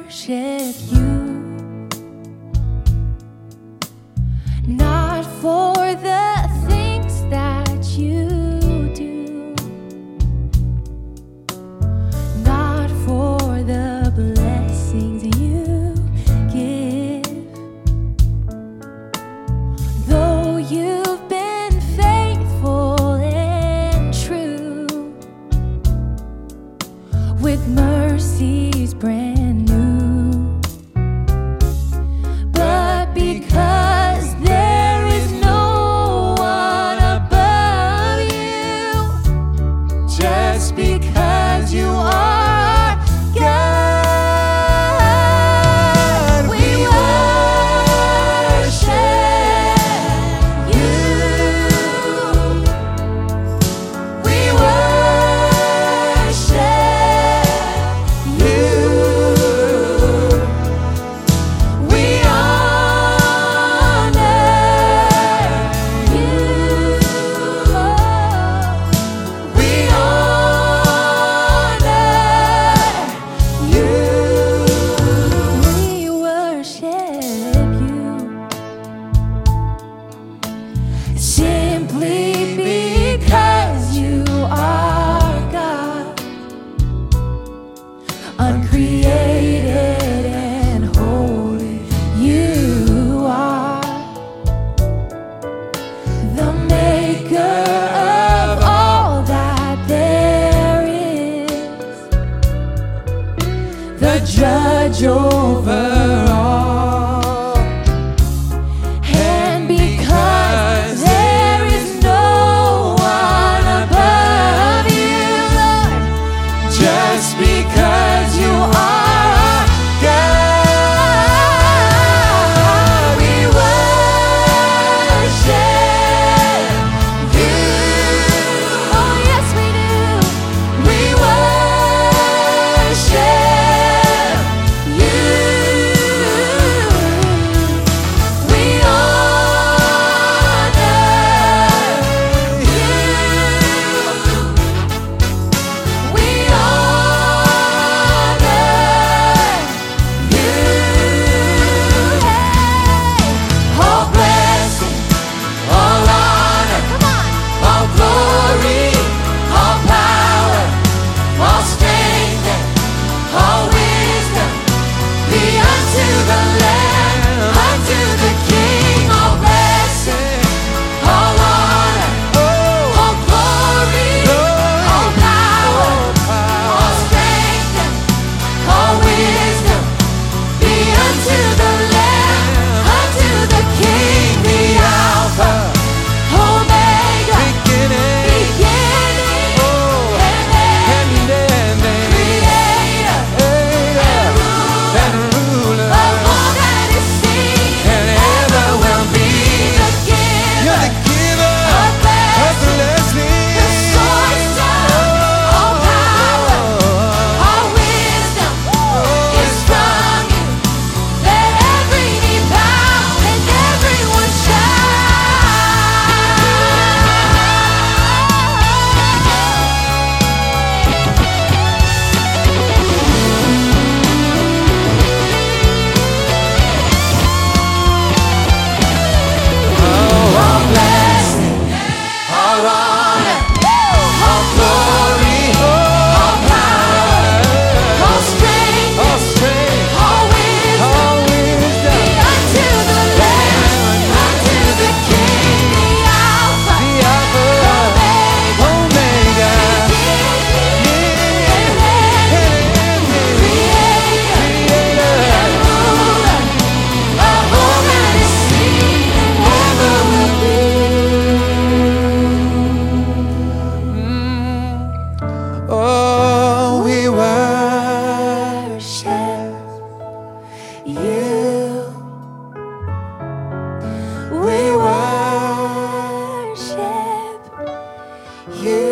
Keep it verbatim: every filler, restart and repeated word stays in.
worship you, not for the things that you do, not for the blessings you give. Though you've been faithful and true, with mercies brand new, but because there is no one above you, just because you are God, we worship you. We worship simply because you are God, uncreated and holy. You are the maker of all that there is, the judge over all. And because there is no one above you, Lord, just because you are God, we worship you. Oh yes we do. We worship you. We honor you. We honor you. All blessing, all honor, come on, all glory, all power, all strength, and all wisdom be unto the Lamb, unto the King. All blessing, all honor, all glory, all power, all strength, and all wisdom be unto the Lamb, unto the King. The Alpha, Omega, beginning, and end, Creator and ruler of all that is seen and ever will be. The giver of blessing, the source of all power, all wisdom is from you. Let every knee bow and everyone shout. All blessing, all honor, all glory, all power, all strength, all wisdom be unto the Lamb, unto the King. The Alpha, Omega, beginning and end, Creator and ruler of all that is seen and ever will be. Oh, we worship you. We worship you.